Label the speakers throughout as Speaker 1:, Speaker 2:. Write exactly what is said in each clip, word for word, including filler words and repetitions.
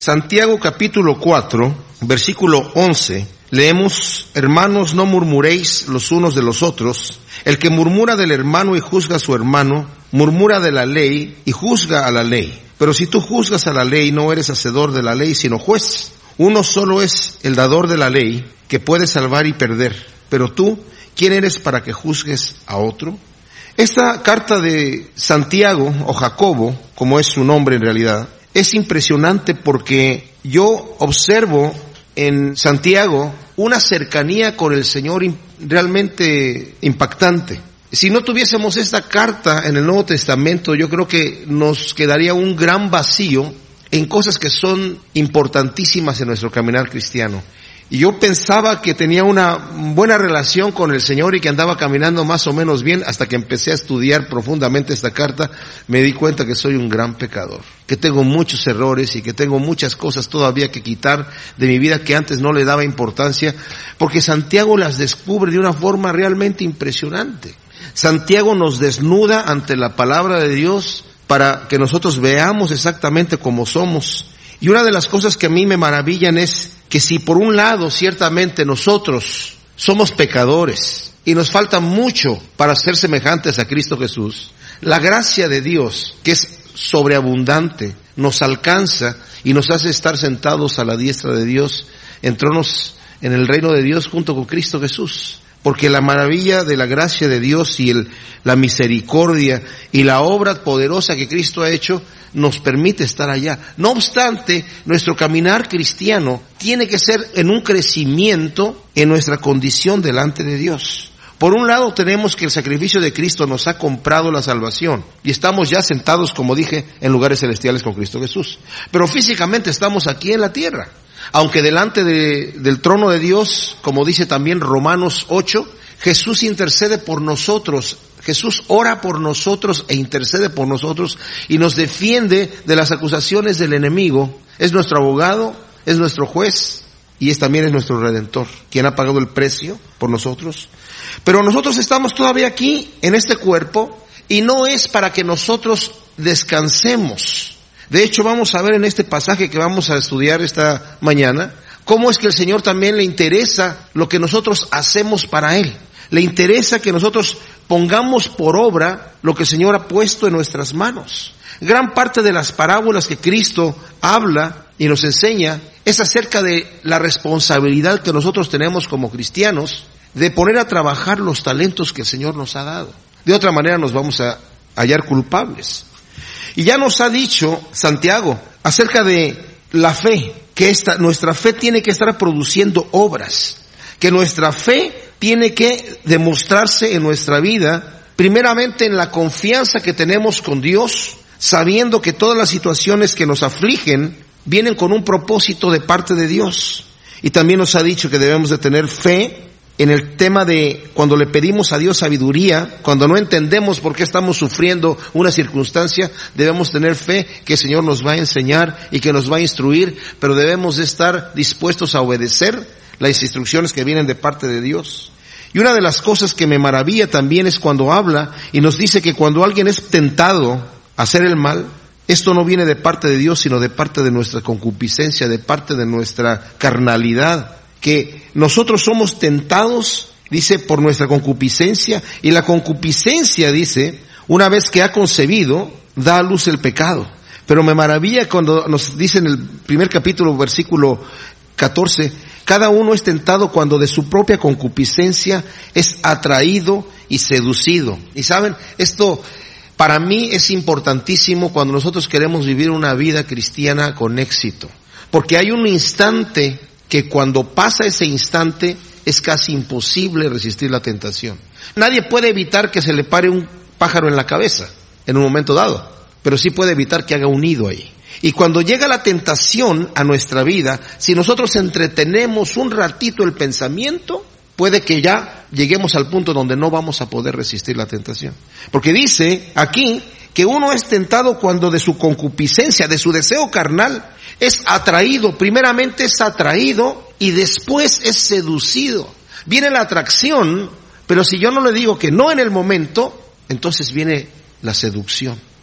Speaker 1: Santiago capítulo cuatro, versículo once, leemos: hermanos, no murmuréis los unos de los otros. El que murmura del hermano y juzga a su hermano, murmura de la ley y juzga a la ley. Pero si tú juzgas a la ley, no eres hacedor de la ley, sino juez. Uno solo es el dador de la ley, que puede salvar y perder. Pero tú, ¿quién eres para que juzgues a otro? Esta carta de Santiago, o Jacobo, como es su nombre en realidad, es impresionante porque yo observo en Santiago una cercanía con el Señor realmente impactante. Si no tuviésemos esta carta en el Nuevo Testamento, yo creo que nos quedaría un gran vacío en cosas que son importantísimas en nuestro caminar cristiano. Y yo pensaba que tenía una buena relación con el Señor y que andaba caminando más o menos bien, hasta que empecé a estudiar profundamente esta carta. Me di cuenta que soy un gran pecador, que tengo muchos errores y que tengo muchas cosas todavía que quitar de mi vida que antes no le daba importancia, porque Santiago las descubre de una forma realmente impresionante. Santiago nos desnuda ante la palabra de Dios para que nosotros veamos exactamente cómo somos. Y una de las cosas que a mí me maravillan es que si por un lado ciertamente nosotros somos pecadores y nos falta mucho para ser semejantes a Cristo Jesús, la gracia de Dios, que es sobreabundante, nos alcanza y nos hace estar sentados a la diestra de Dios en tronos en el reino de Dios junto con Cristo Jesús. Porque la maravilla de la gracia de Dios y el, la misericordia y la obra poderosa que Cristo ha hecho nos permite estar allá. No obstante, nuestro caminar cristiano tiene que ser en un crecimiento en nuestra condición delante de Dios. Por un lado tenemos que el sacrificio de Cristo nos ha comprado la salvación y estamos ya sentados, como dije, en lugares celestiales con Cristo Jesús. Pero físicamente estamos aquí en la tierra. Aunque delante de, del trono de Dios, como dice también Romanos ocho, Jesús intercede por nosotros. Jesús ora por nosotros e intercede por nosotros y nos defiende de las acusaciones del enemigo. Es nuestro abogado, es nuestro juez y es también es nuestro redentor, quien ha pagado el precio por nosotros. Pero nosotros estamos todavía aquí en este cuerpo y no es para que nosotros descansemos. De hecho, vamos a ver en este pasaje que vamos a estudiar esta mañana, cómo es que el Señor también le interesa lo que nosotros hacemos para Él. Le interesa que nosotros pongamos por obra lo que el Señor ha puesto en nuestras manos. Gran parte de las parábolas que Cristo habla y nos enseña es acerca de la responsabilidad que nosotros tenemos como cristianos de poner a trabajar los talentos que el Señor nos ha dado. De otra manera nos vamos a hallar culpables. Y ya nos ha dicho Santiago acerca de la fe, que esta, nuestra fe tiene que estar produciendo obras, que nuestra fe tiene que demostrarse en nuestra vida, primeramente en la confianza que tenemos con Dios, sabiendo que todas las situaciones que nos afligen vienen con un propósito de parte de Dios. Y también nos ha dicho que debemos de tener fe en el tema de cuando le pedimos a Dios sabiduría, cuando no entendemos por qué estamos sufriendo una circunstancia, debemos tener fe que el Señor nos va a enseñar y que nos va a instruir, pero debemos de estar dispuestos a obedecer las instrucciones que vienen de parte de Dios. Y una de las cosas que me maravilla también es cuando habla y nos dice que cuando alguien es tentado a hacer el mal, esto no viene de parte de Dios, sino de parte de nuestra concupiscencia, de parte de nuestra carnalidad. Que nosotros somos tentados, dice, por nuestra concupiscencia, y la concupiscencia, dice, una vez que ha concebido, da a luz el pecado. Pero me maravilla cuando nos dice en el primer capítulo, versículo catorce, cada uno es tentado cuando de su propia concupiscencia es atraído y seducido. Y saben, esto para mí es importantísimo cuando nosotros queremos vivir una vida cristiana con éxito. Porque hay un instante que cuando pasa ese instante es casi imposible resistir la tentación. Nadie puede evitar que se le pare un pájaro en la cabeza en un momento dado, pero sí puede evitar que haga un nido ahí. Y cuando llega la tentación a nuestra vida, si nosotros entretenemos un ratito el pensamiento, puede que ya lleguemos al punto donde no vamos a poder resistir la tentación. Porque dice aquí que uno es tentado cuando de su concupiscencia, de su deseo carnal, es atraído. Primeramente es atraído y después es seducido. Viene la atracción, pero si yo no le digo que no en el momento, entonces viene la seducción.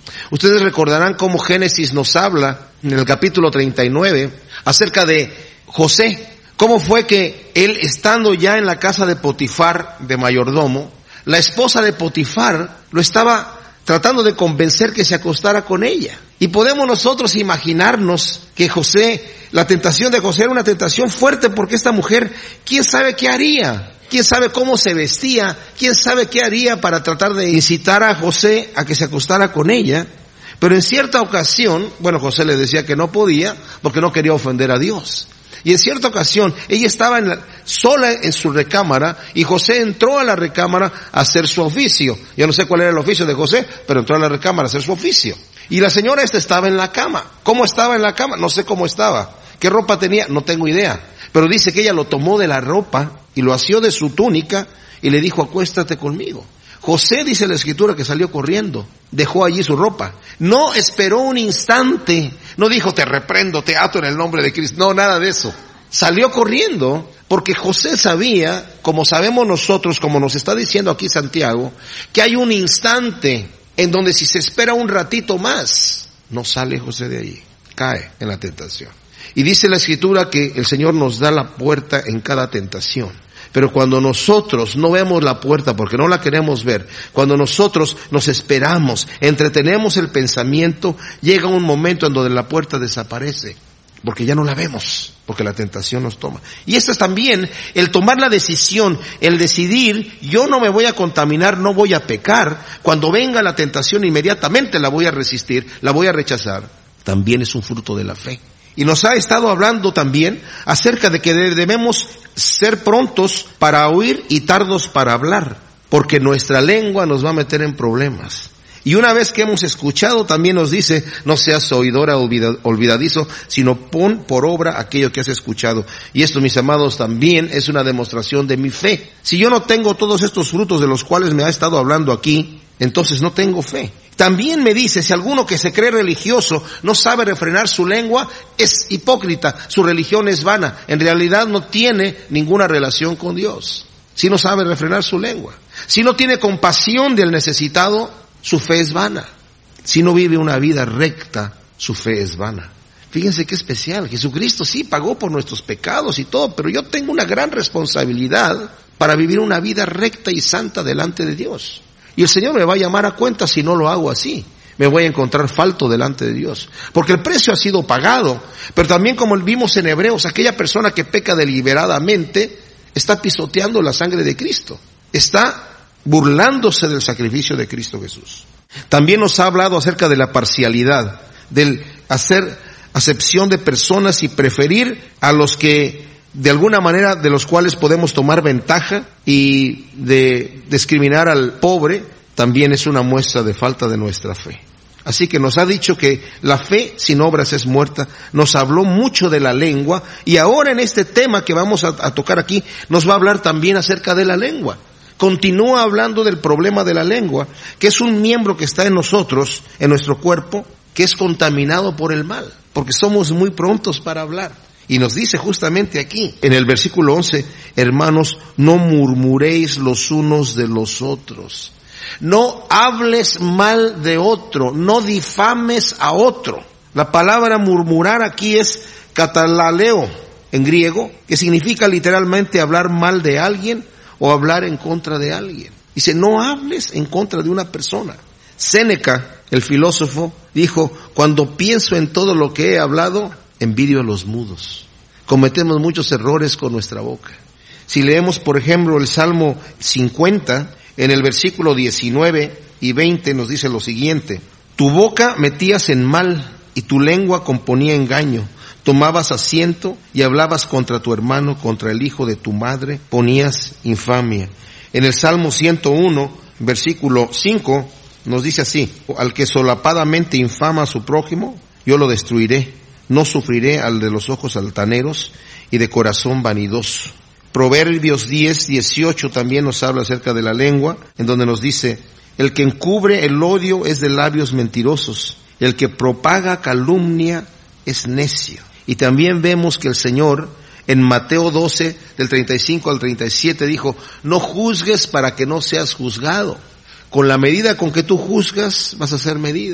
Speaker 1: Ustedes recordarán cómo Génesis nos habla en el capítulo treinta y nueve acerca de José. Cómo fue que él, estando ya en la casa de Potifar, de mayordomo, la esposa de Potifar lo estaba tratando de convencer que se acostara con ella. Y podemos nosotros imaginarnos que José, la tentación de José era una tentación fuerte, porque esta mujer, ¿quién sabe qué haría? ¿Quién sabe cómo se vestía? ¿Quién sabe qué haría para tratar de incitar a José a que se acostara con ella? Pero en cierta ocasión, bueno, José le decía que no podía porque no quería ofender a Dios. Y en cierta ocasión, ella estaba en la, sola en su recámara, y José entró a la recámara a hacer su oficio. Yo no sé cuál era el oficio de José, pero entró a la recámara a hacer su oficio. Y la señora esta estaba en la cama. ¿Cómo estaba en la cama? No sé cómo estaba. ¿Qué ropa tenía? No tengo idea. Pero dice que ella lo tomó de la ropa y lo asió de su túnica y le dijo, acuéstate conmigo. José, dice la escritura, que salió corriendo, dejó allí su ropa. No esperó un instante, no dijo, te reprendo, te ato en el nombre de Cristo. No, nada de eso. Salió corriendo porque José sabía, como sabemos nosotros, como nos está diciendo aquí Santiago, que hay un instante en donde si se espera un ratito más, no sale José de allí, cae en la tentación. Y dice la escritura que el Señor nos da la puerta en cada tentación. Pero cuando nosotros no vemos la puerta porque no la queremos ver, cuando nosotros nos esperamos, entretenemos el pensamiento, llega un momento en donde la puerta desaparece, porque ya no la vemos, porque la tentación nos toma. Y esto es también el tomar la decisión, el decidir, yo no me voy a contaminar, no voy a pecar. Cuando venga la tentación, inmediatamente la voy a resistir, la voy a rechazar. También es un fruto de la fe. Y nos ha estado hablando también acerca de que debemos ser prontos para oír y tardos para hablar, porque nuestra lengua nos va a meter en problemas. Y una vez que hemos escuchado, también nos dice, no seas oidora olvidadizo, sino pon por obra aquello que has escuchado. Y esto, mis amados, también es una demostración de mi fe. Si yo no tengo todos estos frutos de los cuales me ha estado hablando aquí, entonces no tengo fe. También me dice, si alguno que se cree religioso no sabe refrenar su lengua, es hipócrita, su religión es vana. En realidad no tiene ninguna relación con Dios. Si no sabe refrenar su lengua, si no tiene compasión del necesitado, su fe es vana. Si no vive una vida recta, su fe es vana. Fíjense qué especial. Jesucristo sí pagó por nuestros pecados y todo, pero yo tengo una gran responsabilidad para vivir una vida recta y santa delante de Dios. Y el Señor me va a llamar a cuenta si no lo hago así. Me voy a encontrar falto delante de Dios. Porque el precio ha sido pagado. Pero también, como vimos en Hebreos, aquella persona que peca deliberadamente está pisoteando la sangre de Cristo. Está burlándose del sacrificio de Cristo Jesús. También nos ha hablado acerca de la parcialidad, del hacer acepción de personas y preferir a los que de alguna manera de los cuales podemos tomar ventaja, y de discriminar al pobre también es una muestra de falta de nuestra fe. Así que nos ha dicho que la fe sin obras es muerta. Nos habló mucho de la lengua, y ahora en este tema que vamos a, a tocar aquí nos va a hablar también acerca de la lengua. Continúa hablando del problema de la lengua, que es un miembro que está en nosotros, en nuestro cuerpo, que es contaminado por el mal, porque somos muy prontos para hablar. Y nos dice justamente aquí, en el versículo once, hermanos, no murmuréis los unos de los otros. No hables mal de otro, no difames a otro. La palabra murmurar aquí es katalaleo en griego, que significa literalmente hablar mal de alguien o hablar en contra de alguien. Dice, no hables en contra de una persona. Séneca, el filósofo, dijo, cuando pienso en todo lo que he hablado, envidio a los mudos. Cometemos muchos errores con nuestra boca. Si leemos, por ejemplo, el Salmo cincuenta, en el versículo diecinueve y veinte nos dice lo siguiente: tu boca metías en mal y tu lengua componía engaño. Tomabas asiento y hablabas contra tu hermano, contra el hijo de tu madre, ponías infamia. En el Salmo ciento uno, versículo cinco, nos dice así: al que solapadamente infama a su prójimo, yo lo destruiré. No sufriré al de los ojos altaneros y de corazón vanidoso. Proverbios diez, dieciocho también nos habla acerca de la lengua, en donde nos dice: el que encubre el odio es de labios mentirosos, el que propaga calumnia es necio. Y también vemos que el Señor en Mateo doce, del treinta y cinco al treinta y siete, dijo: no juzgues para que no seas juzgado. Con la medida con que tú juzgas, vas a ser medido.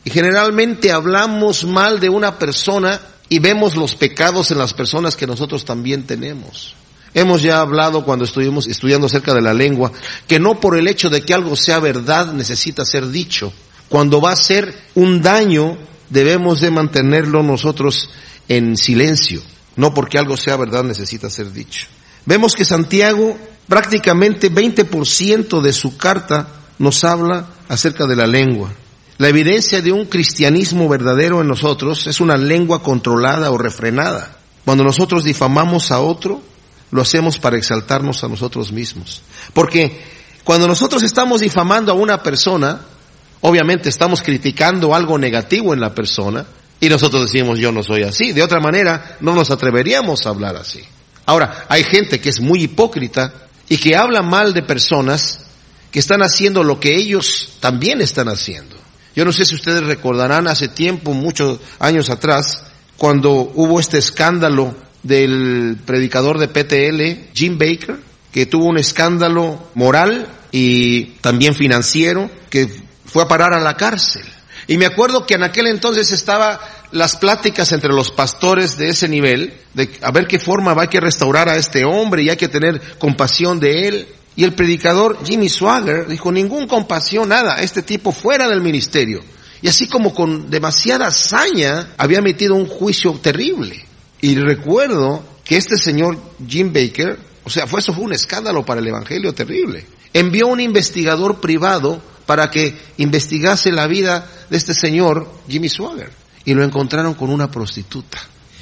Speaker 1: Y generalmente hablamos mal de una persona y vemos los pecados en las personas que nosotros también tenemos. Hemos ya hablado cuando estuvimos estudiando acerca de la lengua, que no por el hecho de que algo sea verdad necesita ser dicho. Cuando va a ser un daño, debemos de mantenerlo nosotros en silencio. No porque algo sea verdad necesita ser dicho. Vemos que Santiago, prácticamente veinte por ciento de su carta nos habla acerca de la lengua. La evidencia de un cristianismo verdadero en nosotros es una lengua controlada o refrenada. Cuando nosotros difamamos a otro, lo hacemos para exaltarnos a nosotros mismos. Porque cuando nosotros estamos difamando a una persona, obviamente estamos criticando algo negativo en la persona y nosotros decimos yo no soy así. De otra manera, no nos atreveríamos a hablar así. Ahora, hay gente que es muy hipócrita y que habla mal de personas que están haciendo lo que ellos también están haciendo. Yo no sé si ustedes recordarán hace tiempo, muchos años atrás, cuando hubo este escándalo del predicador de P T L, Jim Bakker, que tuvo un escándalo moral y también financiero, que fue a parar a la cárcel. Y me acuerdo que en aquel entonces estaba las pláticas entre los pastores de ese nivel, de a ver qué forma va a que restaurar a este hombre y hay que tener compasión de él. Y el predicador Jimmy Swaggart dijo, ningún compasión, nada, este tipo fuera del ministerio. Y así como con demasiada saña había metido un juicio terrible. Y recuerdo que este señor Jim Bakker, o sea, fue eso fue un escándalo para el evangelio terrible. Envió un investigador privado para que investigase la vida de este señor Jimmy Swaggart. Y lo encontraron con una prostituta.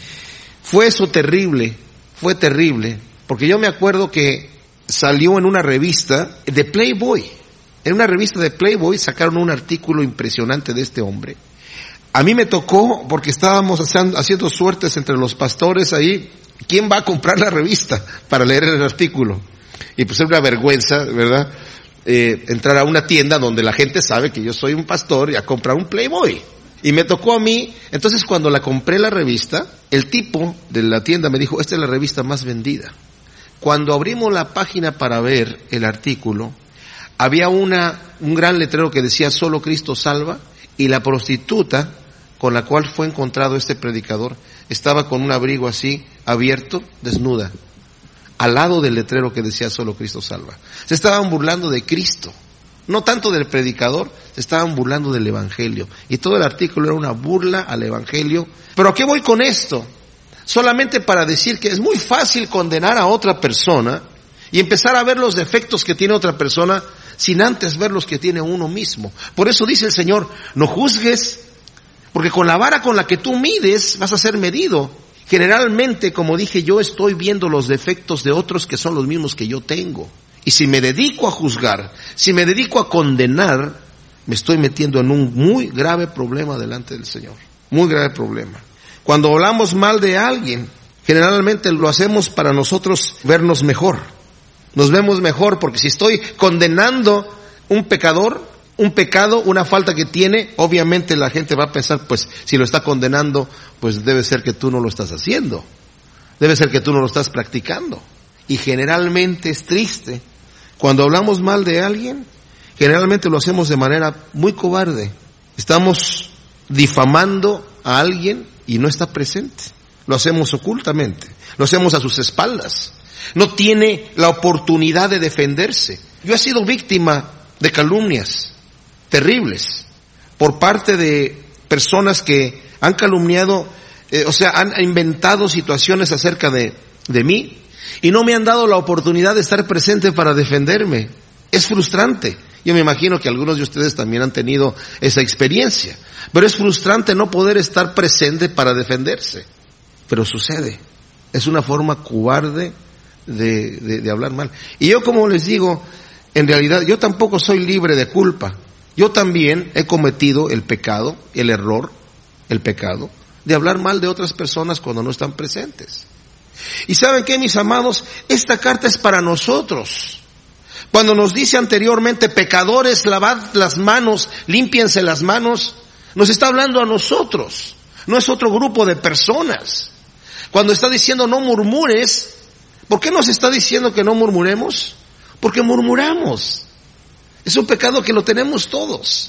Speaker 1: Fue eso terrible, fue terrible, porque yo me acuerdo que salió en una revista de Playboy. En una revista de Playboy sacaron un artículo impresionante de este hombre. A mí me tocó, porque estábamos haciendo suertes entre los pastores ahí, ¿quién va a comprar la revista para leer el artículo? Y pues es una vergüenza, ¿verdad? Eh, entrar a una tienda donde la gente sabe que yo soy un pastor y a comprar un Playboy. Y me tocó a mí, entonces cuando la compré la revista, el tipo de la tienda me dijo, esta es la revista más vendida. Cuando abrimos la página para ver el artículo, había una, un gran letrero que decía solo Cristo salva, y la prostituta con la cual fue encontrado este predicador estaba con un abrigo así, abierto, desnuda, al lado del letrero que decía solo Cristo salva. Se estaban burlando de Cristo, no tanto del predicador, se estaban burlando del evangelio. Y todo el artículo era una burla al evangelio. ¿Pero a qué voy con esto? Solamente para decir que es muy fácil condenar a otra persona y empezar a ver los defectos que tiene otra persona sin antes ver los que tiene uno mismo. Por eso dice el Señor, no juzgues, porque con la vara con la que tú mides vas a ser medido. Generalmente, como dije, yo estoy viendo los defectos de otros que son los mismos que yo tengo. Y si me dedico a juzgar, si me dedico a condenar, me estoy metiendo en un muy grave problema delante del Señor. Muy grave problema. Cuando hablamos mal de alguien, generalmente lo hacemos para nosotros vernos mejor. Nos vemos mejor porque si estoy condenando un pecador, un pecado, una falta que tiene, obviamente la gente va a pensar, pues si lo está condenando, pues debe ser que tú no lo estás haciendo. Debe ser que tú no lo estás practicando. Y generalmente es triste. Cuando hablamos mal de alguien, generalmente lo hacemos de manera muy cobarde. Estamos difamando a alguien y no está presente. Lo hacemos ocultamente. Lo hacemos a sus espaldas. No tiene la oportunidad de defenderse. Yo he sido víctima de calumnias terribles por parte de personas que han calumniado, eh, o sea, han inventado situaciones acerca de, de mí y no me han dado la oportunidad de estar presente para defenderme. Es frustrante. Yo me imagino que algunos de ustedes también han tenido esa experiencia. Pero es frustrante no poder estar presente para defenderse. Pero sucede. Es una forma cobarde de, de, de hablar mal. Y yo, como les digo, en realidad yo tampoco soy libre de culpa. Yo también he cometido el pecado, el error, el pecado, de hablar mal de otras personas cuando no están presentes. Y ¿saben qué, mis amados? Esta carta es para nosotros. Cuando nos dice anteriormente, pecadores, lavad las manos, límpiense las manos, nos está hablando a nosotros. No es otro grupo de personas. Cuando está diciendo no murmures, ¿por qué nos está diciendo que no murmuremos? Porque murmuramos. Es un pecado que lo tenemos todos.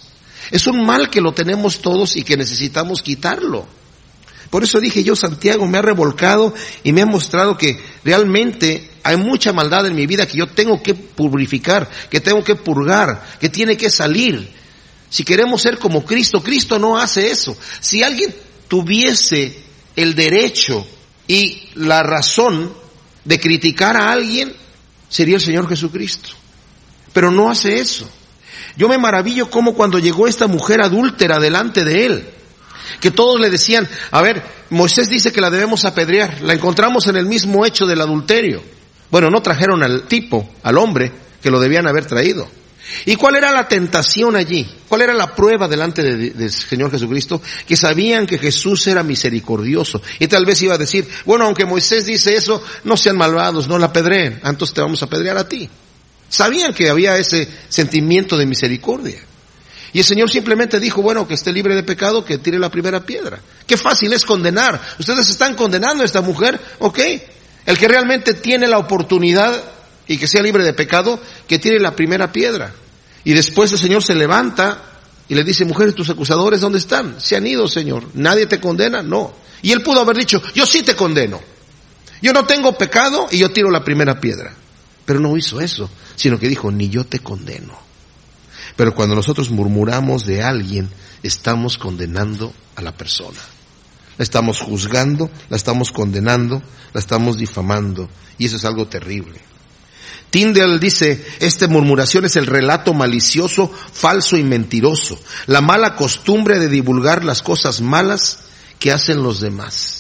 Speaker 1: Es un mal que lo tenemos todos y que necesitamos quitarlo. Por eso dije yo, Santiago me ha revolcado y me ha mostrado que realmente hay mucha maldad en mi vida que yo tengo que purificar, que tengo que purgar, que tiene que salir. Si queremos ser como Cristo, Cristo no hace eso. Si alguien tuviese el derecho y la razón de criticar a alguien, sería el Señor Jesucristo. Pero no hace eso. Yo me maravillo cómo cuando llegó esta mujer adúltera delante de él, que todos le decían, a ver, Moisés dice que la debemos apedrear, la encontramos en el mismo hecho del adulterio. Bueno, no trajeron al tipo, al hombre, que lo debían haber traído. ¿Y cuál era la tentación allí? ¿Cuál era la prueba delante de, del Señor Jesucristo? Que sabían que Jesús era misericordioso. Y tal vez iba a decir, bueno, aunque Moisés dice eso, no sean malvados, no la apedreen, entonces te vamos a apedrear a ti. Sabían que había ese sentimiento de misericordia. Y el Señor simplemente dijo, bueno, que esté libre de pecado, que tire la primera piedra. Qué fácil es condenar. Ustedes están condenando a esta mujer, ok. El que realmente tiene la oportunidad y que sea libre de pecado, que tire la primera piedra. Y después el Señor se levanta y le dice, mujeres, tus acusadores, ¿dónde están? Se han ido, Señor. ¿Nadie te condena? No. Y él pudo haber dicho, yo sí te condeno. Yo no tengo pecado y yo tiro la primera piedra. Pero no hizo eso, sino que dijo, ni yo te condeno. Pero cuando nosotros murmuramos de alguien, estamos condenando a la persona. La estamos juzgando, la estamos condenando, la estamos difamando. Y eso es algo terrible. Tyndale dice, esta murmuración es el relato malicioso, falso y mentiroso. La mala costumbre de divulgar las cosas malas que hacen los demás.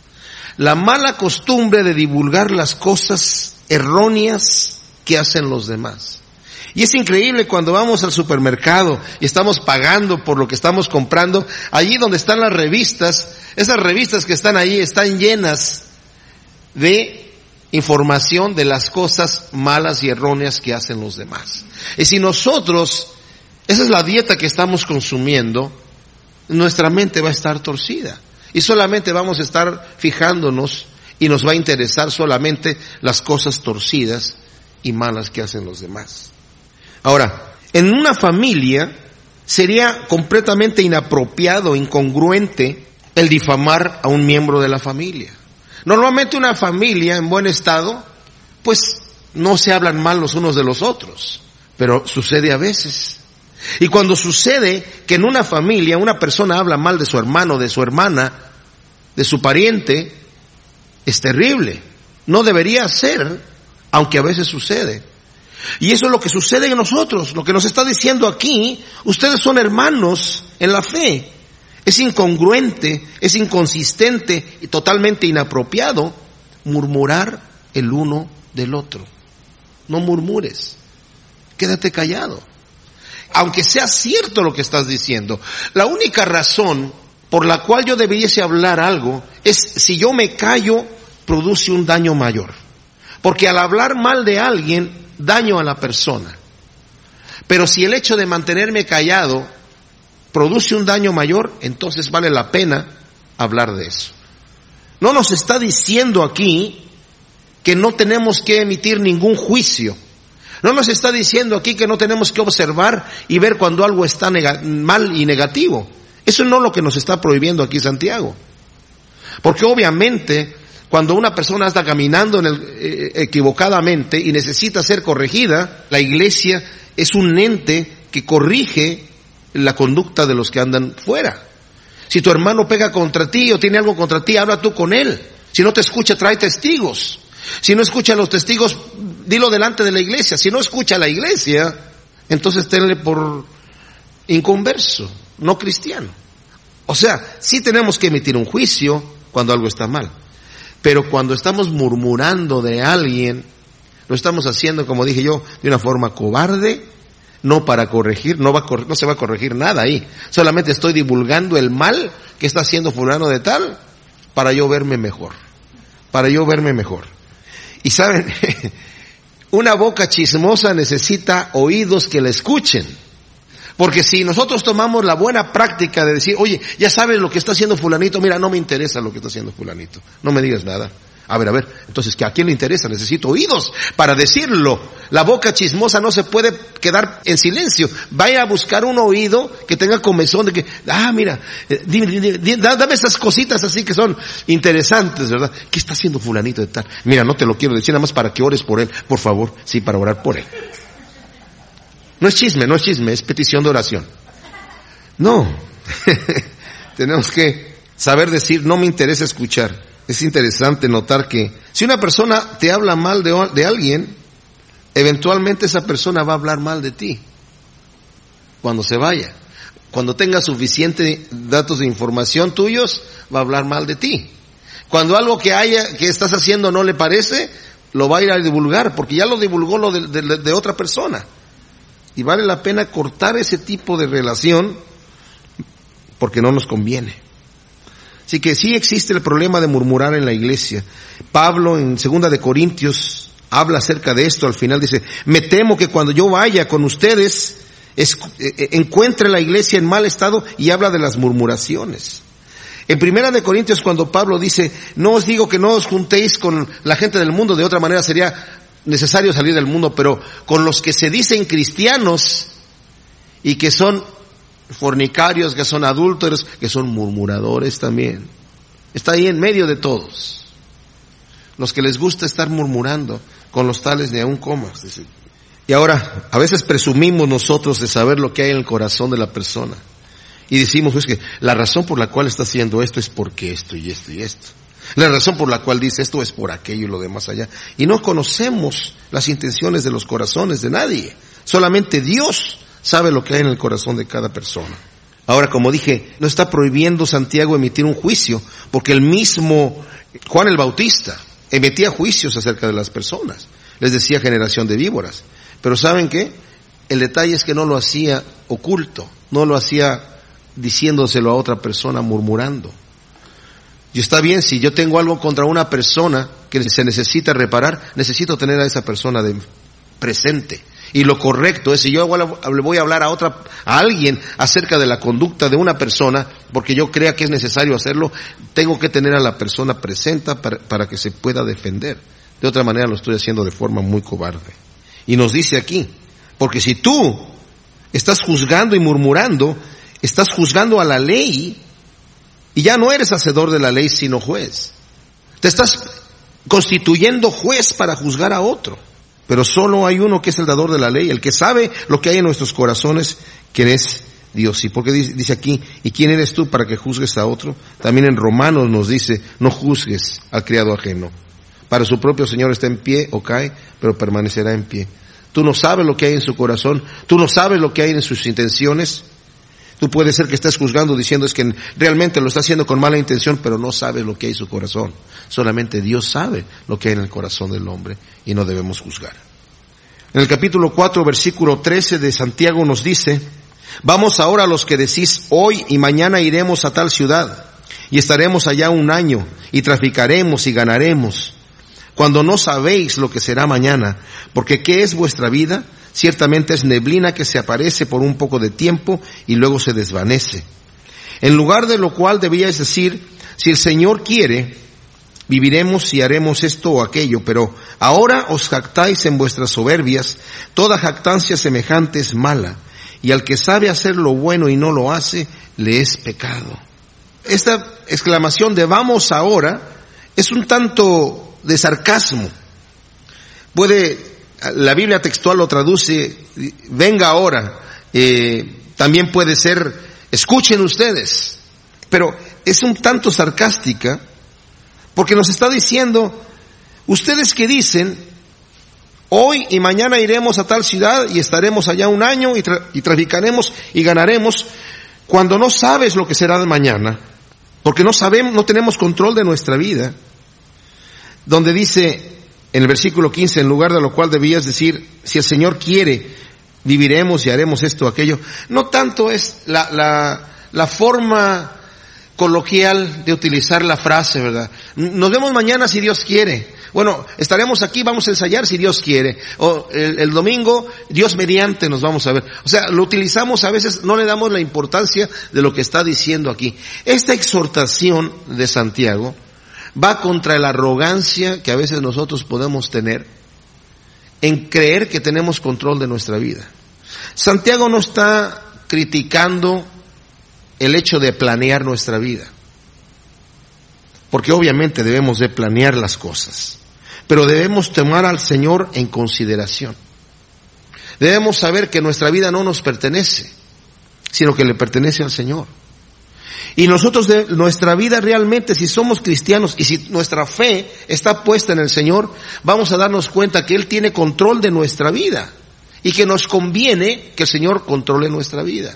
Speaker 1: La mala costumbre de divulgar las cosas erróneas que hacen los demás. Y es increíble cuando vamos al supermercado y estamos pagando por lo que estamos comprando, allí donde están las revistas, esas revistas que están ahí están llenas de información de las cosas malas y erróneas que hacen los demás. Y si nosotros, esa es la dieta que estamos consumiendo, nuestra mente va a estar torcida. Y solamente vamos a estar fijándonos y nos va a interesar solamente las cosas torcidas y malas que hacen los demás. Ahora, en una familia sería completamente inapropiado, incongruente el difamar a un miembro de la familia. Normalmente una familia en buen estado, pues no se hablan mal los unos de los otros, pero sucede a veces. Y cuando sucede que en una familia una persona habla mal de su hermano, de su hermana, de su pariente, es terrible. No debería ser, aunque a veces sucede. Y eso es lo que sucede en nosotros, lo que nos está diciendo aquí, ustedes son hermanos en la fe. Es incongruente, es inconsistente y totalmente inapropiado murmurar el uno del otro. No murmures, quédate callado. Aunque sea cierto lo que estás diciendo, la única razón por la cual yo debiese hablar algo es si yo me callo, produce un daño mayor. Porque al hablar mal de alguien, daño a la persona. Pero si el hecho de mantenerme callado produce un daño mayor, entonces vale la pena hablar de eso. No nos está diciendo aquí que no tenemos que emitir ningún juicio. No nos está diciendo aquí que no tenemos que observar y ver cuando algo está neg- mal y negativo. Eso no es lo que nos está prohibiendo aquí Santiago. Porque obviamente, cuando una persona está caminando en el, eh, equivocadamente y necesita ser corregida, la iglesia es un ente que corrige la conducta de los que andan fuera. Si tu hermano pega contra ti o tiene algo contra ti, habla tú con él. Si no te escucha, trae testigos. Si no escucha a los testigos, dilo delante de la iglesia. Si no escucha a la iglesia, entonces tenle por inconverso, no cristiano. O sea, sí tenemos que emitir un juicio cuando algo está mal. Pero cuando estamos murmurando de alguien, lo estamos haciendo, como dije yo, de una forma cobarde, no para corregir, no va a cor- no se va a corregir nada ahí. Solamente estoy divulgando el mal que está haciendo fulano de tal para yo verme mejor. Para yo verme mejor. Y saben, una boca chismosa necesita oídos que la escuchen. Porque si nosotros tomamos la buena práctica de decir, oye, ya sabes lo que está haciendo fulanito, mira, no me interesa lo que está haciendo fulanito, no me digas nada. A ver, a ver, entonces, ¿que a quién le interesa? Necesito oídos para decirlo. La boca chismosa no se puede quedar en silencio. Vaya a buscar un oído que tenga comezón de que, ah, mira, eh, dime, dime, dime, dame esas cositas así que son interesantes, ¿verdad? ¿Qué está haciendo fulanito de tal? Mira, no te lo quiero decir nada más para que ores por él, por favor. Sí, para orar por él. No es chisme, no es chisme, es petición de oración. No. Tenemos que saber decir, no me interesa escuchar. Es interesante notar que si una persona te habla mal de, de alguien, eventualmente esa persona va a hablar mal de ti cuando se vaya. Cuando tenga suficiente datos de información tuyos, va a hablar mal de ti. Cuando algo que haya, que estás haciendo no le parece, lo va a ir a divulgar, porque ya lo divulgó lo de, de, de otra persona. Y vale la pena cortar ese tipo de relación porque no nos conviene. Así que sí existe el problema de murmurar en la iglesia. Pablo en segunda de Corintios habla acerca de esto. Al final dice, me temo que cuando yo vaya con ustedes es, eh, encuentre la iglesia en mal estado, y habla de las murmuraciones. En primera de Corintios, cuando Pablo dice, no os digo que no os juntéis con la gente del mundo, de otra manera sería necesario salir del mundo, pero con los que se dicen cristianos y que son fornicarios, que son adúlteros, que son murmuradores también. Está ahí en medio de todos. Los que les gusta estar murmurando, con los tales ni aún comas. Dice. Y ahora, a veces presumimos nosotros de saber lo que hay en el corazón de la persona. Y decimos, pues, que la razón por la cual está haciendo esto es porque esto y esto y esto. La razón por la cual dice esto es por aquello y lo demás allá. Y no conocemos las intenciones de los corazones de nadie. Solamente Dios sabe lo que hay en el corazón de cada persona. Ahora, como dije, no está prohibiendo Santiago emitir un juicio, porque el mismo Juan el Bautista emitía juicios acerca de las personas. Les decía generación de víboras. Pero ¿saben qué? El detalle es que no lo hacía oculto, no lo hacía diciéndoselo a otra persona, murmurando. Y está bien, si yo tengo algo contra una persona que se necesita reparar, necesito tener a esa persona de presente. Y lo correcto es, si yo le voy a hablar a otra, a alguien acerca de la conducta de una persona, porque yo crea que es necesario hacerlo, tengo que tener a la persona presente para, para que se pueda defender. De otra manera lo estoy haciendo de forma muy cobarde. Y nos dice aquí, porque si tú estás juzgando y murmurando, estás juzgando a la ley, y ya no eres hacedor de la ley sino juez. Te estás constituyendo juez para juzgar a otro. Pero solo hay uno que es el dador de la ley, el que sabe lo que hay en nuestros corazones, quien es Dios. ¿Y por qué dice aquí, y quién eres tú para que juzgues a otro? También en Romanos nos dice, no juzgues al criado ajeno. Para su propio Señor está en pie o cae, pero permanecerá en pie. Tú no sabes lo que hay en su corazón, tú no sabes lo que hay en sus intenciones. Tú puedes ser que estés juzgando diciendo es que realmente lo está haciendo con mala intención, pero no sabes lo que hay en su corazón. Solamente Dios sabe lo que hay en el corazón del hombre y no debemos juzgar. En el capítulo cuatro, versículo trece de Santiago nos dice, vamos ahora a los que decís, hoy y mañana iremos a tal ciudad y estaremos allá un año y traficaremos y ganaremos, cuando no sabéis lo que será mañana, porque ¿qué es vuestra vida? Ciertamente es neblina que se aparece por un poco de tiempo y luego se desvanece. En lugar de lo cual debíais decir, si el Señor quiere, viviremos y haremos esto o aquello, pero ahora os jactáis en vuestras soberbias, toda jactancia semejante es mala, y al que sabe hacer lo bueno y no lo hace, le es pecado. Esta exclamación de vamos ahora es un tanto de sarcasmo. Puede... La Biblia textual lo traduce, venga ahora, eh, también puede ser, escuchen ustedes, pero es un tanto sarcástica, porque nos está diciendo, ustedes que dicen, hoy y mañana iremos a tal ciudad y estaremos allá un año y, tra- y traficaremos y ganaremos, cuando no sabes lo que será de mañana, porque no sabemos, no tenemos control de nuestra vida, donde dice, en el versículo quince, en lugar de lo cual debías decir, si el Señor quiere, viviremos y haremos esto o aquello. No tanto es la, la, la forma coloquial de utilizar la frase, ¿verdad? Nos vemos mañana si Dios quiere. Bueno, estaremos aquí, vamos a ensayar si Dios quiere. O el, el domingo, Dios mediante, nos vamos a ver. O sea, lo utilizamos a veces, no le damos la importancia de lo que está diciendo aquí. Esta exhortación de Santiago va contra la arrogancia que a veces nosotros podemos tener en creer que tenemos control de nuestra vida. Santiago no está criticando el hecho de planear nuestra vida, porque obviamente debemos de planear las cosas, pero debemos tomar al Señor en consideración. Debemos saber que nuestra vida no nos pertenece, sino que le pertenece al Señor. Y nosotros, de nuestra vida realmente, si somos cristianos y si nuestra fe está puesta en el Señor, vamos a darnos cuenta que Él tiene control de nuestra vida y que nos conviene que el Señor controle nuestra vida.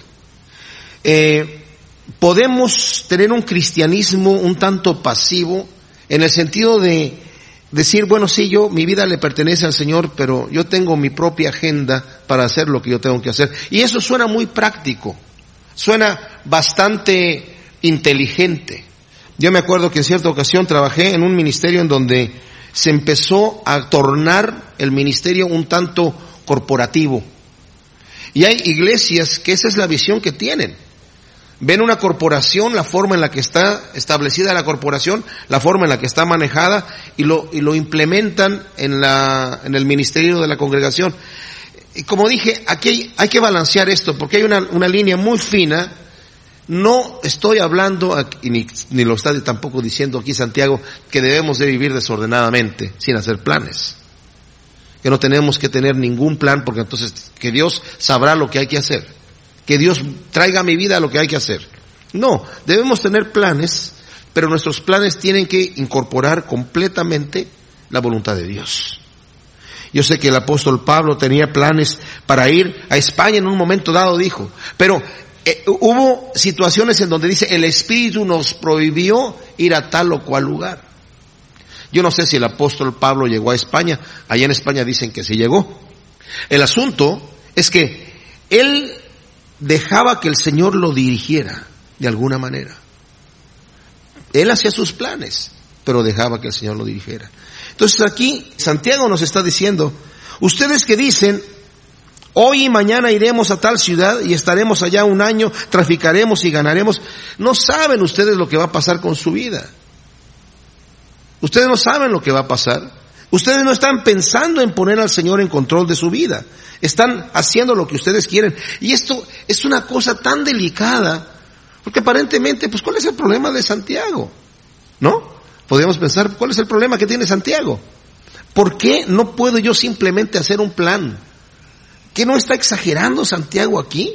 Speaker 1: Eh, podemos tener un cristianismo un tanto pasivo, en el sentido de decir, bueno, sí, yo, mi vida le pertenece al Señor, pero yo tengo mi propia agenda para hacer lo que yo tengo que hacer. Y eso suena muy práctico, suena bastante inteligente. Yo me acuerdo que en cierta ocasión trabajé en un ministerio en donde se empezó a tornar el ministerio un tanto corporativo. Y hay iglesias que esa es la visión que tienen. Ven una corporación, la forma en la que está establecida la corporación, la forma en la que está manejada, y lo, y lo implementan en la, en el ministerio de la congregación. Y como dije, aquí hay, hay que balancear esto, porque hay una, una línea muy fina. No estoy hablando, aquí, ni, ni lo está tampoco diciendo aquí Santiago, que debemos de vivir desordenadamente, sin hacer planes. Que no tenemos que tener ningún plan, porque entonces que Dios sabrá lo que hay que hacer. Que Dios traiga a mi vida lo que hay que hacer. No, debemos tener planes, pero nuestros planes tienen que incorporar completamente la voluntad de Dios. Yo sé que el apóstol Pablo tenía planes para ir a España en un momento dado, dijo, pero eh, hubo situaciones en donde dice, el Espíritu nos prohibió ir a tal o cual lugar. Yo no sé si el apóstol Pablo llegó a España, allá en España dicen que sí llegó. El asunto es que él dejaba que el Señor lo dirigiera de alguna manera. Él hacía sus planes, pero dejaba que el Señor lo dirigiera. Entonces aquí Santiago nos está diciendo, ustedes que dicen, hoy y mañana iremos a tal ciudad y estaremos allá un año, traficaremos y ganaremos, no saben ustedes lo que va a pasar con su vida. Ustedes no saben lo que va a pasar. Ustedes no están pensando en poner al Señor en control de su vida. Están haciendo lo que ustedes quieren. Y esto es una cosa tan delicada, porque aparentemente, pues, ¿cuál es el problema de Santiago? ¿No? Podríamos pensar, ¿cuál es el problema que tiene Santiago? ¿Por qué no puedo yo simplemente hacer un plan? ¿Qué no está exagerando Santiago aquí?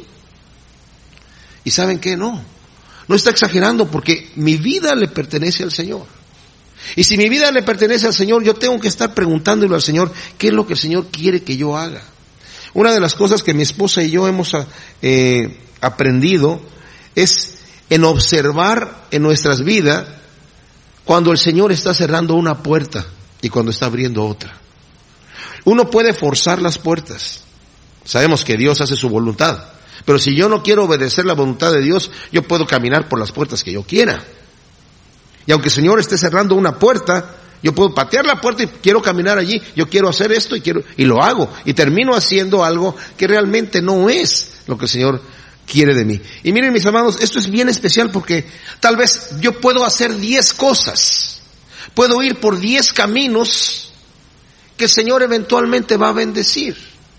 Speaker 1: ¿Y saben qué? No. No está exagerando porque mi vida le pertenece al Señor. Y si mi vida le pertenece al Señor, yo tengo que estar preguntándole al Señor, ¿qué es lo que el Señor quiere que yo haga? Una de las cosas que mi esposa y yo hemos eh, aprendido es en observar en nuestras vidas cuando el Señor está cerrando una puerta y cuando está abriendo otra. Uno puede forzar las puertas. Sabemos que Dios hace su voluntad. Pero si yo no quiero obedecer la voluntad de Dios, yo puedo caminar por las puertas que yo quiera. Y aunque el Señor esté cerrando una puerta, yo puedo patear la puerta y quiero caminar allí, yo quiero hacer esto y quiero, y lo hago, y termino haciendo algo que realmente no es lo que el Señor quiere de mí. Y miren, mis amados, esto es bien especial porque tal vez yo puedo hacer diez cosas, puedo ir por diez caminos que el Señor eventualmente va a bendecir.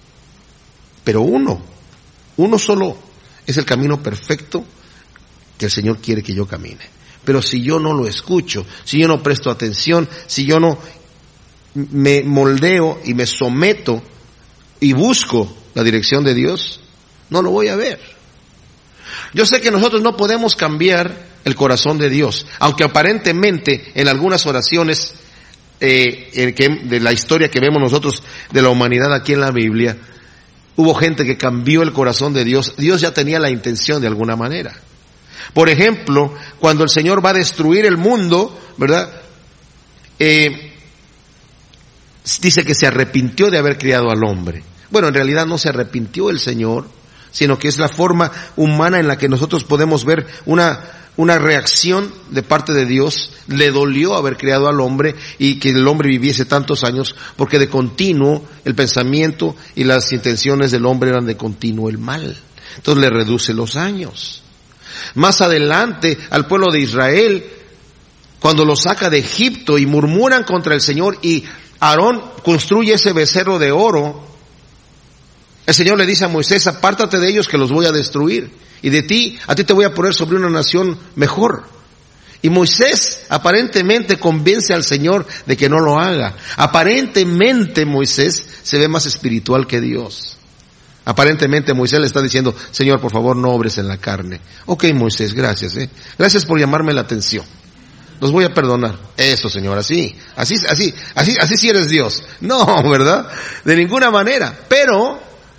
Speaker 1: Pero uno, uno solo es el camino perfecto que el Señor quiere que yo camine. Pero si yo no lo escucho, si yo no presto atención, si yo no me moldeo y me someto y busco la dirección de Dios, no lo voy a ver. Yo sé que nosotros no podemos cambiar el corazón de Dios, aunque aparentemente en algunas oraciones eh, en que, de la historia que vemos nosotros de la humanidad aquí en la Biblia, hubo gente que cambió el corazón de Dios. Dios ya tenía la intención de alguna manera. Por ejemplo, cuando el Señor va a destruir el mundo, ¿verdad? Eh, dice que se arrepintió de haber criado al hombre. Bueno, en realidad no se arrepintió el Señor, sino que es la forma humana en la que nosotros podemos ver una, una reacción de parte de Dios. Le dolió haber creado al hombre y que el hombre viviese tantos años, porque de continuo el pensamiento y las intenciones del hombre eran de continuo el mal. Entonces le reduce los años. Más adelante al pueblo de Israel, cuando los saca de Egipto y murmuran contra el Señor y Aarón construye ese becerro de oro, el Señor le dice a Moisés, apártate de ellos que los voy a destruir y de ti, a ti te voy a poner sobre una nación mejor. Y Moisés aparentemente convence al Señor de que no lo haga. Aparentemente Moisés se ve más espiritual que Dios. Aparentemente Moisés le está diciendo, Señor, por favor, no obres en la carne. Ok, Moisés, gracias, eh. Gracias por llamarme la atención. Los voy a perdonar. Eso, Señor, así, así, así, así, así sí eres Dios. No, ¿verdad? De ninguna manera. Pero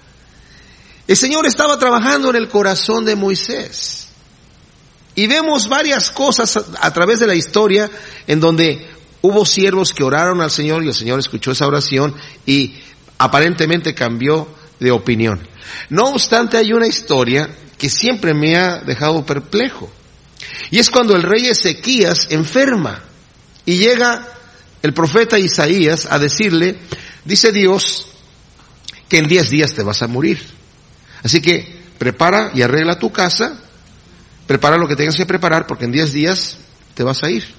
Speaker 1: el Señor estaba trabajando en el corazón de Moisés. Y vemos varias cosas a, a través de la historia en donde hubo siervos que oraron al Señor y el Señor escuchó esa oración y aparentemente cambió de opinión. No obstante, hay una historia que siempre me ha dejado perplejo. Y es cuando el rey Ezequías enferma y llega el profeta Isaías a decirle, dice Dios que en diez días te vas a morir. Así que prepara y arregla tu casa, prepara lo que tengas que preparar porque en diez días te vas a ir.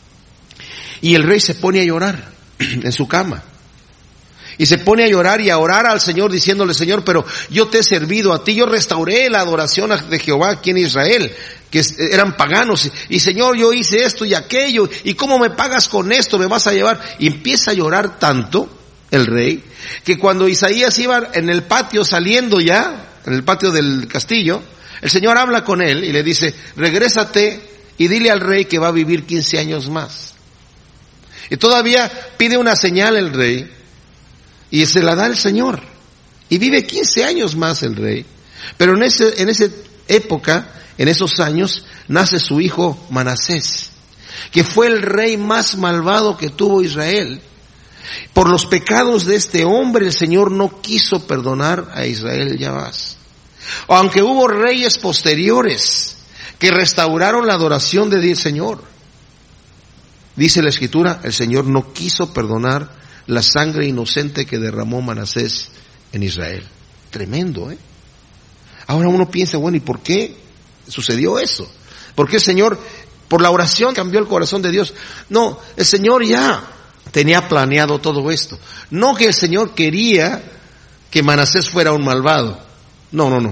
Speaker 1: Y el rey se pone a llorar en su cama. Y se pone a llorar y a orar al Señor diciéndole, Señor, pero yo te he servido a ti, yo restauré la adoración de Jehová aquí en Israel, que eran paganos, y Señor, yo hice esto y aquello, y cómo me pagas con esto, me vas a llevar. Y empieza a llorar tanto el rey, que cuando Isaías iba en el patio saliendo ya, en el patio del castillo, el Señor habla con él y le dice, regrésate y dile al rey que va a vivir quince años más. Y todavía pide una señal el rey, y se la da el Señor. Y vive quince años más el rey. Pero en ese, en esa época, en esos años, nace su hijo Manasés, que fue el rey más malvado que tuvo Israel. Por los pecados de este hombre, el Señor no quiso perdonar a Israel ya más. Aunque hubo reyes posteriores que restauraron la adoración del Señor. Dice la Escritura, el Señor no quiso perdonar la sangre inocente que derramó Manasés en Israel. Tremendo, ¿eh? Ahora uno piensa, bueno, ¿y por qué sucedió eso? ¿Por qué el Señor, por la oración, cambió el corazón de Dios? No, el Señor ya tenía planeado todo esto. No que el Señor quería que Manasés fuera un malvado. No, no, no.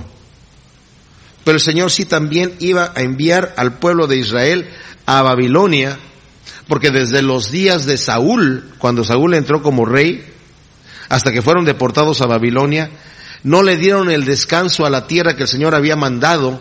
Speaker 1: Pero el Señor sí también iba a enviar al pueblo de Israel a Babilonia, porque desde los días de Saúl, cuando Saúl entró como rey, hasta que fueron deportados a Babilonia, no le dieron el descanso a la tierra que el Señor había mandado.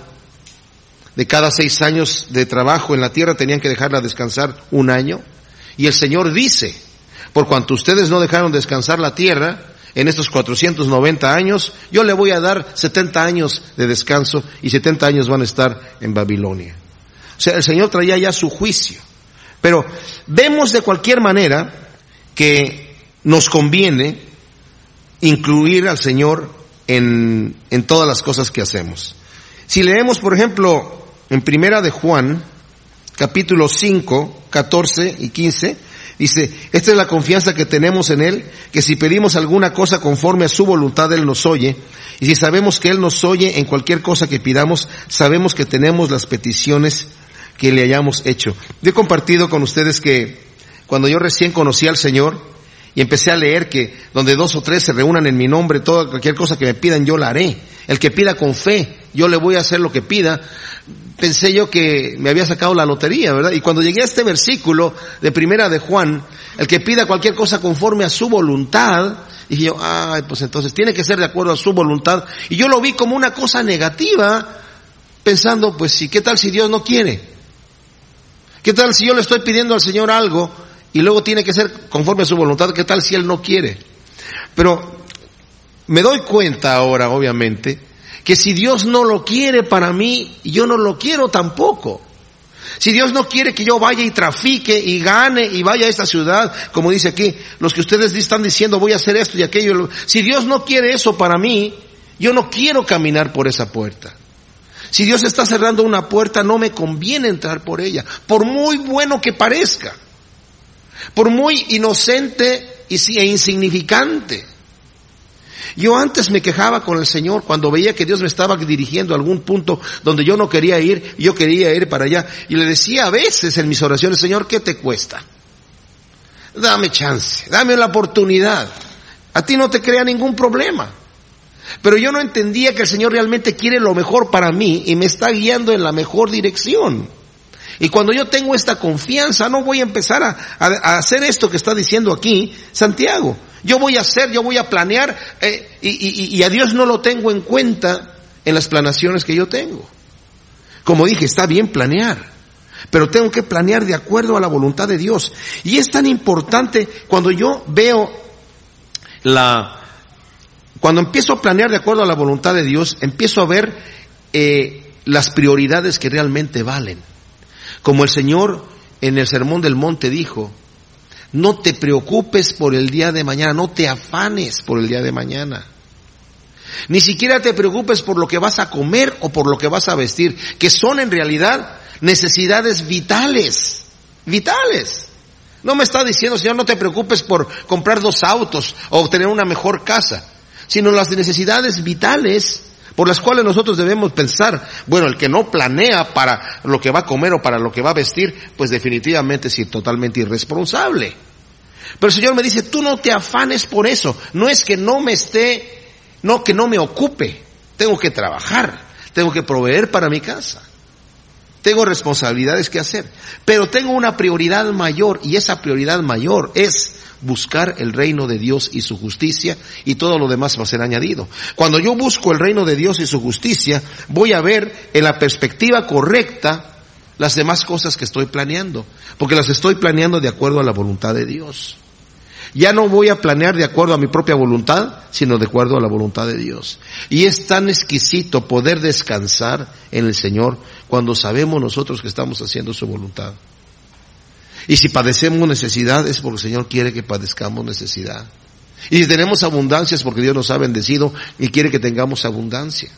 Speaker 1: De cada seis años de trabajo en la tierra tenían que dejarla descansar un año. Y el Señor dice, por cuanto ustedes no dejaron descansar la tierra en estos cuatrocientos noventa años, yo le voy a dar setenta años de descanso y setenta años van a estar en Babilonia. O sea, el Señor traía ya su juicio. Pero vemos de cualquier manera que nos conviene incluir al Señor en, en todas las cosas que hacemos. Si leemos, por ejemplo, en Primera de Juan, capítulo cinco, catorce y quince, dice, esta es la confianza que tenemos en Él, que si pedimos alguna cosa conforme a su voluntad, Él nos oye, y si sabemos que Él nos oye en cualquier cosa que pidamos, sabemos que tenemos las peticiones que le hayamos hecho. Yo he compartido con ustedes que cuando yo recién conocí al Señor y empecé a leer que donde dos o tres se reúnan en mi nombre, toda cualquier cosa que me pidan yo la haré. El que pida con fe, yo le voy a hacer lo que pida. Pensé yo que me había sacado la lotería, ¿verdad? Y cuando llegué a este versículo de Primera de Juan, el que pida cualquier cosa conforme a su voluntad, dije yo, ay, pues entonces tiene que ser de acuerdo a su voluntad. Y yo lo vi como una cosa negativa, pensando, pues sí, ¿qué tal si Dios no quiere? ¿Qué tal si yo le estoy pidiendo al Señor algo y luego tiene que ser conforme a su voluntad? ¿Qué tal si Él no quiere? Pero me doy cuenta ahora, obviamente, que si Dios no lo quiere para mí, yo no lo quiero tampoco. Si Dios no quiere que yo vaya y trafique y gane y vaya a esta ciudad, como dice aquí, los que ustedes están diciendo voy a hacer esto y aquello, si Dios no quiere eso para mí, yo no quiero caminar por esa puerta. Si Dios está cerrando una puerta, no me conviene entrar por ella, por muy bueno que parezca, por muy inocente e insignificante. Yo antes me quejaba con el Señor cuando veía que Dios me estaba dirigiendo a algún punto donde yo no quería ir, yo quería ir para allá. Y le decía a veces en mis oraciones, Señor, ¿qué te cuesta? Dame chance, dame la oportunidad. A ti no te crea ningún problema. Pero yo no entendía que el Señor realmente quiere lo mejor para mí y me está guiando en la mejor dirección. Y cuando yo tengo esta confianza, no voy a empezar a, a, a hacer esto que está diciendo aquí Santiago. Yo voy a hacer, yo voy a planear, eh, y, y, y a Dios no lo tengo en cuenta en las planeaciones que yo tengo. Como dije, está bien planear, pero tengo que planear de acuerdo a la voluntad de Dios. Y es tan importante cuando yo veo la, cuando empiezo a planear de acuerdo a la voluntad de Dios, empiezo a ver eh, las prioridades que realmente valen. Como el Señor en el Sermón del Monte dijo, no te preocupes por el día de mañana, no te afanes por el día de mañana. Ni siquiera te preocupes por lo que vas a comer o por lo que vas a vestir, que son en realidad necesidades vitales, vitales. No me está diciendo, Señor, no te preocupes por comprar dos autos o tener una mejor casa, sino las necesidades vitales por las cuales nosotros debemos pensar. Bueno, el que no planea para lo que va a comer o para lo que va a vestir, pues definitivamente es totalmente irresponsable. Pero el Señor me dice, tú no te afanes por eso. No es que no me esté, no que no me ocupe. Tengo que trabajar, tengo que proveer para mi casa. Tengo responsabilidades que hacer, pero tengo una prioridad mayor, y esa prioridad mayor es buscar el reino de Dios y su justicia, y todo lo demás va a ser añadido. Cuando yo busco el reino de Dios y su justicia, voy a ver en la perspectiva correcta las demás cosas que estoy planeando, porque las estoy planeando de acuerdo a la voluntad de Dios. Ya no voy a planear de acuerdo a mi propia voluntad, sino de acuerdo a la voluntad de Dios. Y es tan exquisito poder descansar en el Señor cuando sabemos nosotros que estamos haciendo su voluntad. Y si padecemos necesidad, es porque el Señor quiere que padezcamos necesidad. Y si tenemos abundancia, es porque Dios nos ha bendecido y quiere que tengamos abundancia.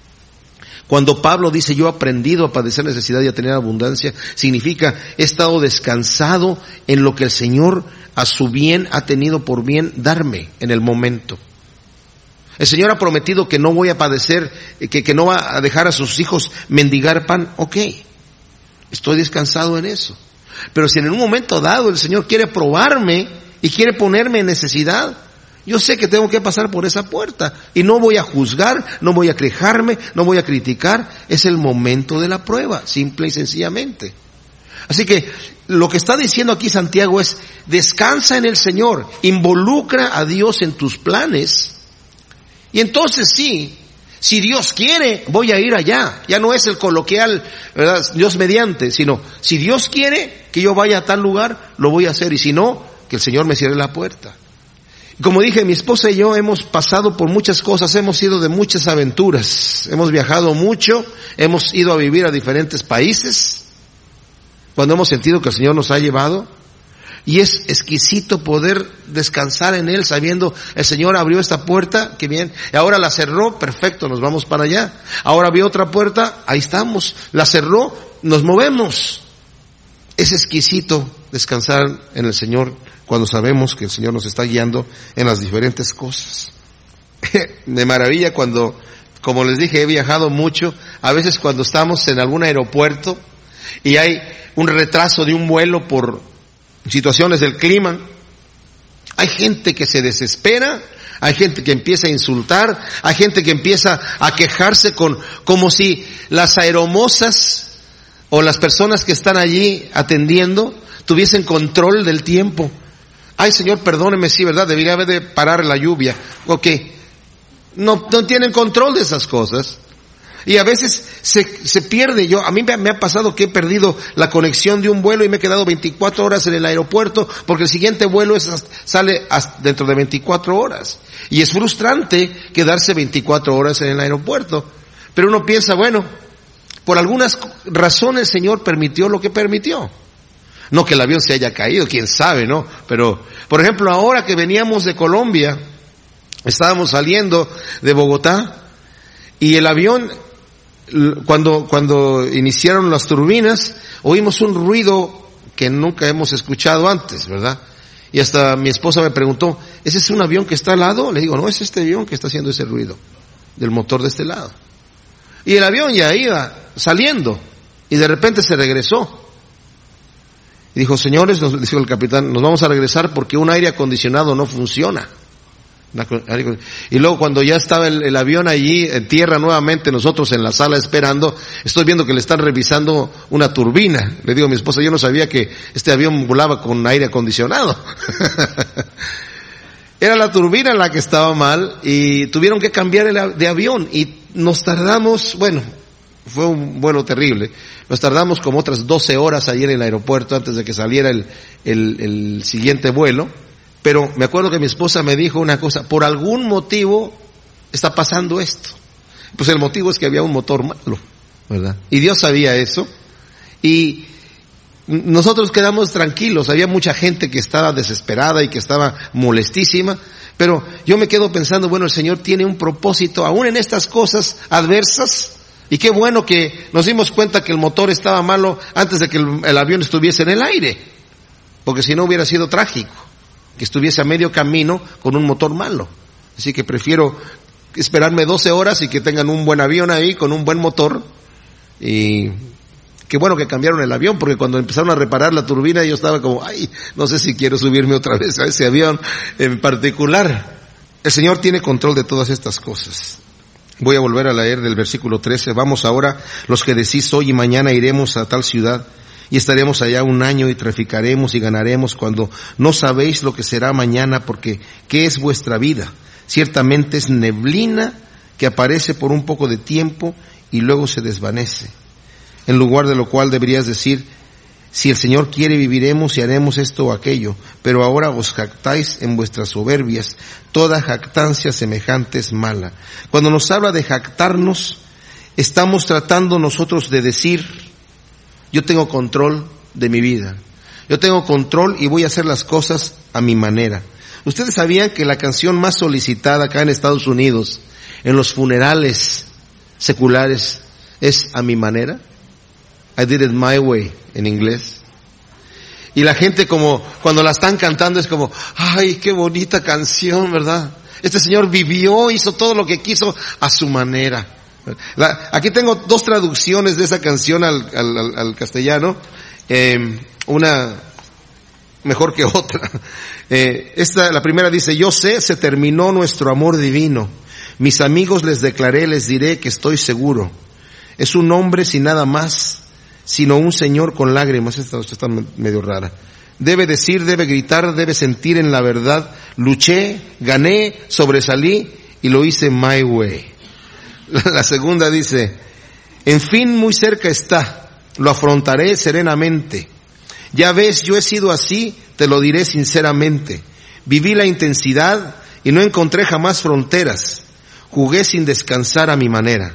Speaker 1: Cuando Pablo dice, yo he aprendido a padecer necesidad y a tener abundancia, significa, he estado descansado en lo que el Señor a su bien ha tenido por bien darme en el momento. El Señor ha prometido que no voy a padecer, que, que no va a dejar a sus hijos mendigar pan. Ok, estoy descansado en eso. Pero si en un momento dado el Señor quiere probarme y quiere ponerme en necesidad, yo sé que tengo que pasar por esa puerta. Y no voy a juzgar, no voy a quejarme, no voy a criticar. Es el momento de la prueba, simple y sencillamente. Así que lo que está diciendo aquí Santiago es, descansa en el Señor, involucra a Dios en tus planes, y entonces sí, si Dios quiere, voy a ir allá. Ya no es el coloquial, ¿verdad?, Dios mediante, sino si Dios quiere que yo vaya a tal lugar, lo voy a hacer, y si no, que el Señor me cierre la puerta. Y como dije, mi esposa y yo hemos pasado por muchas cosas, hemos ido de muchas aventuras, hemos viajado mucho, hemos ido a vivir a diferentes países, cuando hemos sentido que el Señor nos ha llevado, y es exquisito poder descansar en Él sabiendo, el Señor abrió esta puerta, que bien, y ahora la cerró, perfecto, nos vamos para allá. Ahora abrió otra puerta, ahí estamos, la cerró, nos movemos. Es exquisito descansar en el Señor cuando sabemos que el Señor nos está guiando en las diferentes cosas. Me maravilla cuando, como les dije, he viajado mucho, a veces cuando estamos en algún aeropuerto y hay un retraso de un vuelo por situaciones del clima, hay gente que se desespera, hay gente que empieza a insultar, hay gente que empieza a quejarse con, como si las aeromosas o las personas que están allí atendiendo tuviesen control del tiempo. Ay, Señor, perdóneme, sí, ¿verdad? Debería haber de parar la lluvia. Ok. No, no tienen control de esas cosas. Y a veces se, se pierde. Yo, a mí me, me ha pasado que he perdido la conexión de un vuelo y me he quedado veinticuatro horas en el aeropuerto porque el siguiente vuelo es, sale hasta dentro de veinticuatro horas. Y es frustrante quedarse veinticuatro horas en el aeropuerto. Pero uno piensa, bueno, por algunas razones el Señor permitió lo que permitió. No que el avión se haya caído, quién sabe, ¿no? Pero, por ejemplo, ahora que veníamos de Colombia, estábamos saliendo de Bogotá y el avión, cuando, cuando iniciaron las turbinas, oímos un ruido que nunca hemos escuchado antes, ¿verdad? Y hasta mi esposa me preguntó, ¿ese es un avión que está al lado? Le digo, no, es este avión que está haciendo ese ruido del motor de este lado. Y el avión ya iba saliendo y de repente se regresó. Y dijo, señores, nos dijo el capitán, nos vamos a regresar porque un aire acondicionado no funciona. Y luego cuando ya estaba el, el avión allí en tierra nuevamente, nosotros en la sala esperando, estoy viendo que le están revisando una turbina. Le digo a mi esposa, yo no sabía que este avión volaba con aire acondicionado. Era la turbina la que estaba mal y tuvieron que cambiar el, de avión y nos tardamos, bueno, fue un vuelo terrible, nos tardamos como otras doce horas allí en el aeropuerto antes de que saliera el, el, el siguiente vuelo. Pero me acuerdo que mi esposa me dijo una cosa, por algún motivo está pasando esto. Pues el motivo es que había un motor malo, ¿verdad? Y Dios sabía eso. Y nosotros quedamos tranquilos, había mucha gente que estaba desesperada y que estaba molestísima, pero yo me quedo pensando, bueno, el Señor tiene un propósito aún en estas cosas adversas. Y qué bueno que nos dimos cuenta que el motor estaba malo antes de que el, el avión estuviese en el aire, porque si no hubiera sido trágico que estuviese a medio camino con un motor malo. Así que prefiero esperarme doce horas y que tengan un buen avión ahí con un buen motor. Y qué bueno que cambiaron el avión, porque cuando empezaron a reparar la turbina yo estaba como, ay, no sé si quiero subirme otra vez a ese avión en particular. El Señor tiene control de todas estas cosas. Voy a volver a leer del versículo trece. Vamos ahora, los que decís hoy y mañana iremos a tal ciudad, y estaremos allá un año y traficaremos y ganaremos, cuando no sabéis lo que será mañana, porque ¿qué es vuestra vida? Ciertamente es neblina que aparece por un poco de tiempo y luego se desvanece. En lugar de lo cual deberías decir, si el Señor quiere viviremos y haremos esto o aquello, pero ahora os jactáis en vuestras soberbias. Toda jactancia semejante es mala. Cuando nos habla de jactarnos, estamos tratando nosotros de decir, yo tengo control de mi vida. Yo tengo control y voy a hacer las cosas a mi manera. ¿Ustedes sabían que la canción más solicitada acá en Estados Unidos, en los funerales seculares, es A mi manera? I did it my way, en inglés. Y la gente como, cuando la están cantando es como, ay, qué bonita canción, ¿verdad? Este señor vivió, hizo todo lo que quiso a su manera. La, aquí tengo dos traducciones de esa canción al, al, al, al castellano, eh, una mejor que otra. Eh, esta, la primera dice, yo sé, se terminó nuestro amor divino. Mis amigos les declaré, les diré que estoy seguro. Es un hombre sin nada más, sino un señor con lágrimas. Esta, esta está medio rara. Debe decir, debe gritar, debe sentir en la verdad. Luché, gané, sobresalí y lo hice my way. La segunda dice, en fin, muy cerca está, lo afrontaré serenamente. Ya ves, yo he sido así, te lo diré sinceramente. Viví la intensidad y no encontré jamás fronteras. Jugué sin descansar a mi manera.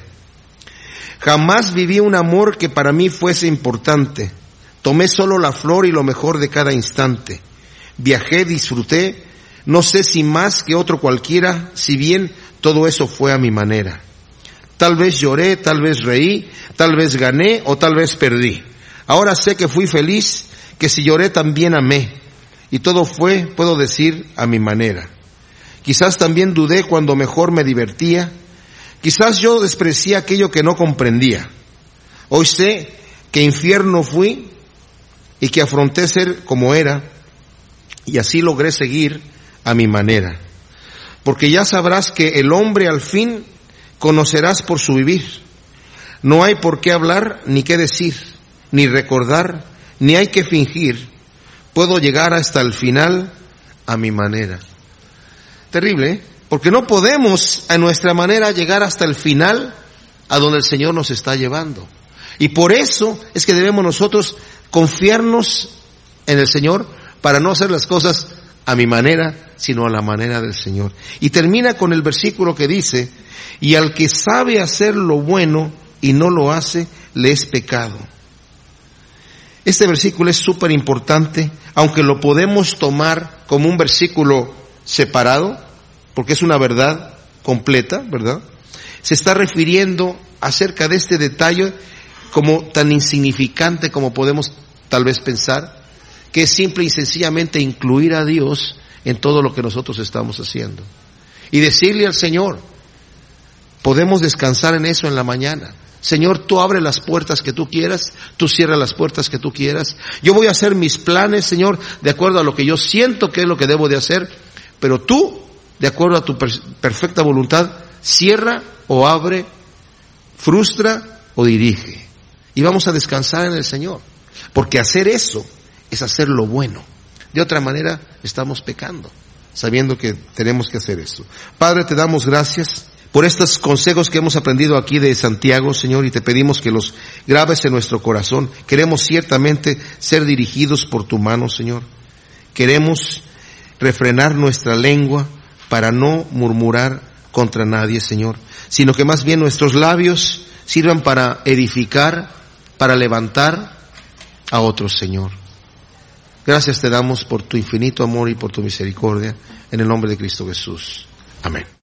Speaker 1: Jamás viví un amor que para mí fuese importante. Tomé solo la flor y lo mejor de cada instante. Viajé, disfruté, no sé si más que otro cualquiera, si bien todo eso fue a mi manera. Tal vez lloré, tal vez reí, tal vez gané o tal vez perdí. Ahora sé que fui feliz, que si lloré también amé. Y todo fue, puedo decir, a mi manera. Quizás también dudé cuando mejor me divertía. Quizás yo desprecié aquello que no comprendía. Hoy sé que infierno fui y que afronté ser como era. Y así logré seguir a mi manera. Porque ya sabrás que el hombre al fin conocerás por su vivir. No hay por qué hablar, ni qué decir, ni recordar, ni hay que fingir. Puedo llegar hasta el final a mi manera. Terrible, ¿eh? Porque no podemos a nuestra manera llegar hasta el final a donde el Señor nos está llevando. Y por eso es que debemos nosotros confiarnos en el Señor para no hacer las cosas a mi manera, sino a la manera del Señor. Y termina con el versículo que dice, y al que sabe hacer lo bueno y no lo hace, le es pecado. Este versículo es súper importante, aunque lo podemos tomar como un versículo separado, porque es una verdad completa, ¿verdad? Se está refiriendo acerca de este detalle como tan insignificante como podemos tal vez pensar, que es simple y sencillamente incluir a Dios en todo lo que nosotros estamos haciendo. Y decirle al Señor, podemos descansar en eso en la mañana. Señor, tú abre las puertas que tú quieras, tú cierra las puertas que tú quieras. Yo voy a hacer mis planes, Señor, de acuerdo a lo que yo siento que es lo que debo de hacer, pero tú, de acuerdo a tu per- perfecta voluntad, cierra o abre, frustra o dirige. Y vamos a descansar en el Señor, porque hacer eso es hacer lo bueno. De otra manera, estamos pecando, sabiendo que tenemos que hacer eso. Padre, te damos gracias por estos consejos que hemos aprendido aquí de Santiago, Señor, y te pedimos que los grabes en nuestro corazón. Queremos ciertamente ser dirigidos por tu mano, Señor. Queremos refrenar nuestra lengua para no murmurar contra nadie, Señor, sino que más bien nuestros labios sirvan para edificar, para levantar a otros, Señor. Gracias te damos por tu infinito amor y por tu misericordia, en el nombre de Cristo Jesús. Amén.